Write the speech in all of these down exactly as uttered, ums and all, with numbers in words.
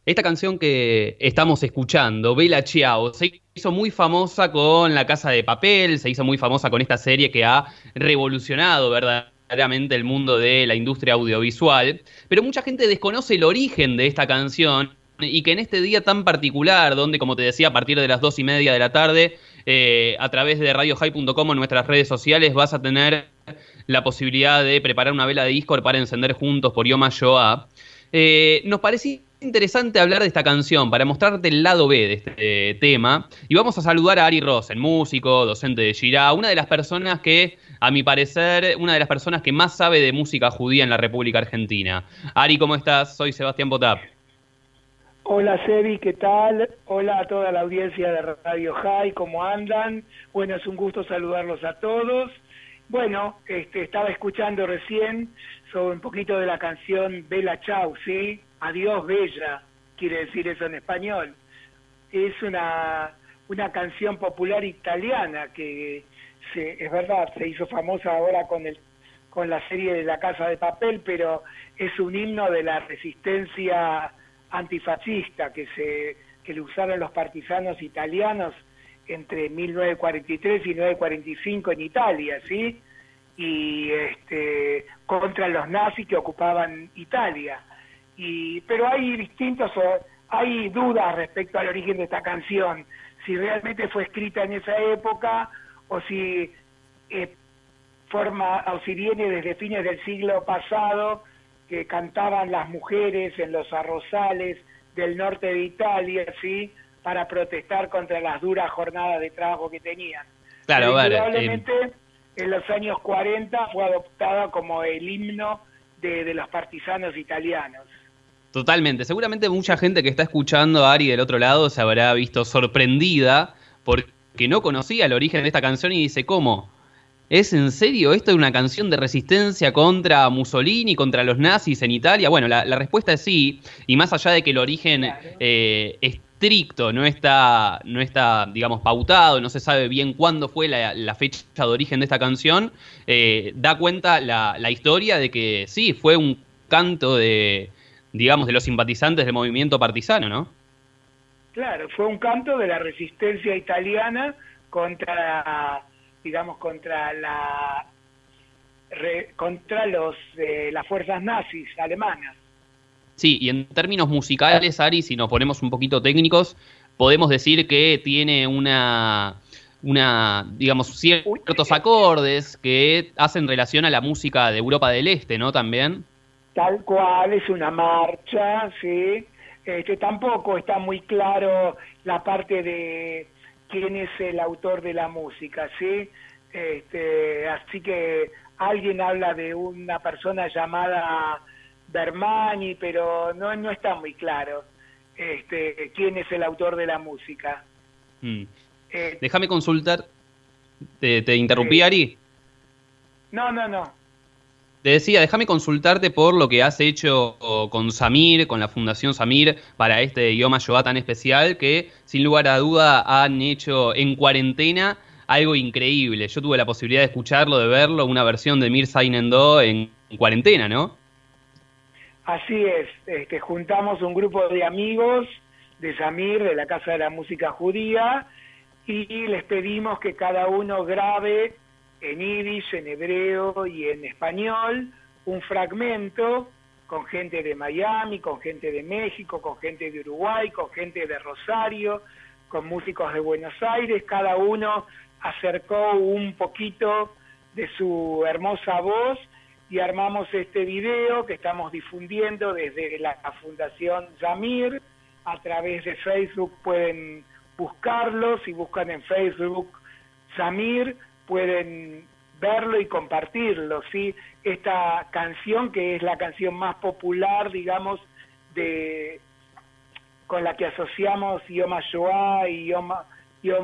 Esta canción que estamos escuchando, Bella Ciao, se hizo muy famosa con La Casa de Papel, se hizo muy famosa con esta serie que ha revolucionado verdaderamente el mundo de la industria audiovisual, pero mucha gente desconoce el origen de esta canción y que en este día tan particular, donde, como te decía, a partir de las dos y media de la tarde, eh, a través de radio high punto com o nuestras redes sociales, vas a tener la posibilidad de preparar una vela de Discord para encender juntos por Yom HaShoah. Eh, nos parecía interesante hablar de esta canción para mostrarte el lado B de este tema. Y vamos a saludar a Ari Rosen, músico, docente de Shirá, una de las personas que, a mi parecer, una de las personas que más sabe de música judía en la República Argentina. Ari, ¿cómo estás? Soy Sebastián Potap. Hola Sebi, ¿qué tal? Hola a toda la audiencia de Radio High, ¿cómo andan? Bueno, es un gusto saludarlos a todos. Bueno, este, estaba escuchando recién sobre un poquito de la canción Bella Ciao, ¿sí? Adiós Bella, quiere decir eso en español. Es una, una canción popular italiana que, se, es verdad, se hizo famosa ahora con, el, con la serie de La Casa de Papel, pero es un himno de la resistencia antifascista que se que le usaron los partisanos italianos entre mil novecientos cuarenta y tres y mil novecientos cuarenta y cinco en Italia, ¿sí? Y este contra los nazis que ocupaban Italia. Y pero hay distintos hay dudas respecto al origen de esta canción, si realmente fue escrita en esa época o si eh, forma o si viene desde fines del siglo pasado, que cantaban las mujeres en los arrozales del norte de Italia, ¿sí? Para protestar contra las duras jornadas de trabajo que tenían. Claro, Pero vale. Probablemente Eh... en los años cuarenta fue adoptada como el himno de, de los partisanos italianos. Totalmente. Seguramente mucha gente que está escuchando a Ari del otro lado se habrá visto sorprendida porque no conocía el origen de esta canción y dice, ¿cómo? ¿Es en serio esto es una canción de resistencia contra Mussolini, contra los nazis en Italia? Bueno, la, la respuesta es sí, y más allá de que el origen claro. eh, estricto no está, no está, digamos, pautado, no se sabe bien cuándo fue la, la fecha de origen de esta canción, eh, da cuenta la, la historia de que sí, fue un canto de, digamos, de los simpatizantes del movimiento partisano, ¿no? Claro, fue un canto de la resistencia italiana contra... digamos, contra la re, contra los eh, las fuerzas nazis alemanas. Sí, y en términos musicales, Ari, si nos ponemos un poquito técnicos, podemos decir que tiene una, una digamos, ciertos acordes que hacen relación a la música de Europa del Este, ¿no? También. Tal cual, es una marcha, sí. Este, tampoco está muy claro la parte de quién es el autor de la música, ¿sí? Este, así que alguien habla de una persona llamada Bermani, pero no, no está muy claro este, quién es el autor de la música. Mm. Eh, Déjame consultar. ¿Te, te interrumpí, eh, Ari? No, no, no. Te decía, déjame consultarte por lo que has hecho con Samir, con la Fundación Samir, para este Yom HaShoah tan especial, que sin lugar a duda han hecho en cuarentena algo increíble. Yo tuve la posibilidad de escucharlo, de verlo, una versión de Mir Zainendo en, en cuarentena, ¿no? Así es, este, juntamos un grupo de amigos de Samir, de la Casa de la Música Judía, y les pedimos que cada uno grabe en yiddish, en hebreo y en español, un fragmento con gente de Miami, con gente de México, con gente de Uruguay, con gente de Rosario, con músicos de Buenos Aires. Cada uno acercó un poquito de su hermosa voz y armamos este video que estamos difundiendo desde la Fundación Samir. A través de Facebook pueden buscarlo, si buscan en Facebook Samir, pueden verlo y compartirlo, ¿sí? Esta canción, que es la canción más popular, digamos, de con la que asociamos Yom HaShoah y Yom, Yom,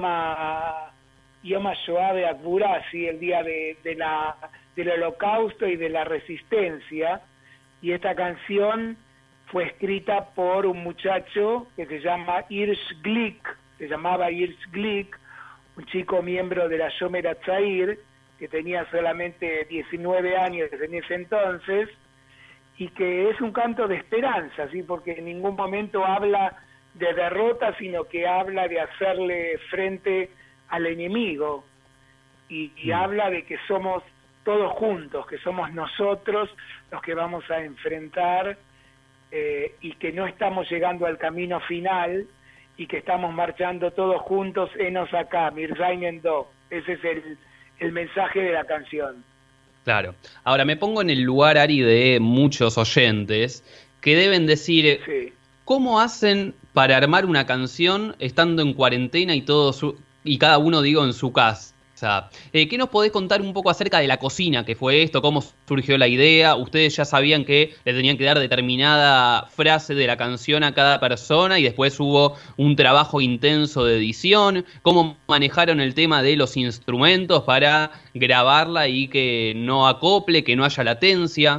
Yom HaShoah de Akbura, ¿sí? El día de, de la, del holocausto y de la resistencia. Y esta canción fue escrita por un muchacho que se llama Hirsch Glick, se llamaba Hirsch Glick, un chico miembro de la Shomer HaTzair, que tenía solamente diecinueve años en ese entonces, y que es un canto de esperanza, ¿sí? Porque en ningún momento habla de derrota, sino que habla de hacerle frente al enemigo, y, y mm. habla de que somos todos juntos, que somos nosotros los que vamos a enfrentar, eh, y que no estamos llegando al camino final, y que estamos marchando todos juntos, enos acá, Mirzainen Do. Ese es el, el mensaje de la canción. Claro. Ahora, me pongo en el lugar, Ari, de muchos oyentes que deben decir, sí. ¿cómo hacen para armar una canción estando en cuarentena y todo su, y cada uno, digo, en su casa? Eh, ¿Qué nos podés contar un poco acerca de la cocina? ¿Qué fue esto? ¿Cómo surgió la idea? ¿Ustedes ya sabían que le tenían que dar determinada frase de la canción a cada persona y después hubo un trabajo intenso de edición? ¿Cómo manejaron el tema de los instrumentos para grabarla y que no acople, que no haya latencia?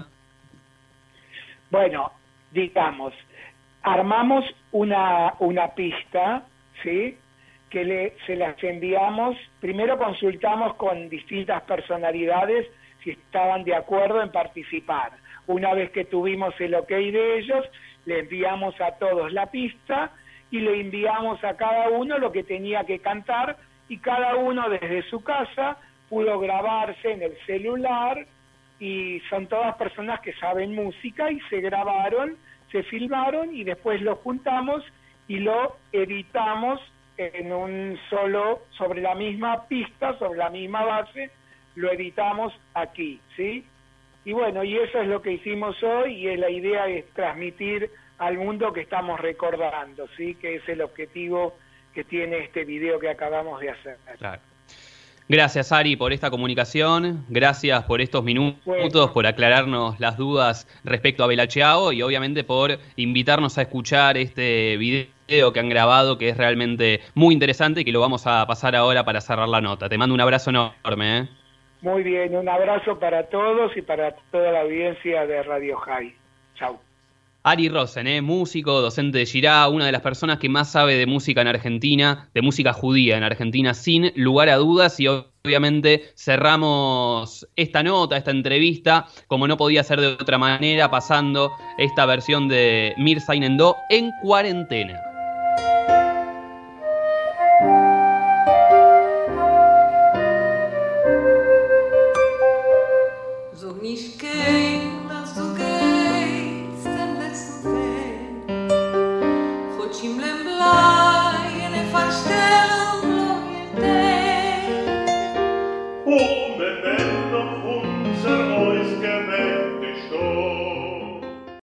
Bueno, digamos, armamos una, una pista, ¿sí?, que le, se las enviamos. Primero consultamos con distintas personalidades si estaban de acuerdo en participar. Una vez que tuvimos el ok de ellos, le enviamos a todos la pista y le enviamos a cada uno lo que tenía que cantar, y cada uno desde su casa pudo grabarse en el celular, y son todas personas que saben música y se grabaron, se filmaron y después lo juntamos y lo editamos en un solo, sobre la misma pista, sobre la misma base, lo editamos aquí, ¿sí? Y bueno, y eso es lo que hicimos hoy, y es la idea es transmitir al mundo que estamos recordando, ¿sí? Que es el objetivo que tiene este video que acabamos de hacer. Claro. Gracias, Ari, por esta comunicación, gracias por estos minutos, bueno. por aclararnos las dudas respecto a Bella Ciao y obviamente por invitarnos a escuchar este video que han grabado, que es realmente muy interesante y que lo vamos a pasar ahora para cerrar la nota. Te mando un abrazo enorme. ¿eh? Muy bien, un abrazo para todos y para toda la audiencia de Radio High. Chau. Ari Rosen, ¿eh? músico, docente de Girac, una de las personas que más sabe de música en Argentina, de música judía en Argentina, sin lugar a dudas, y obviamente cerramos esta nota, esta entrevista, como no podía ser de otra manera, pasando esta versión de Mirzainen Do en cuarentena. Zog nicht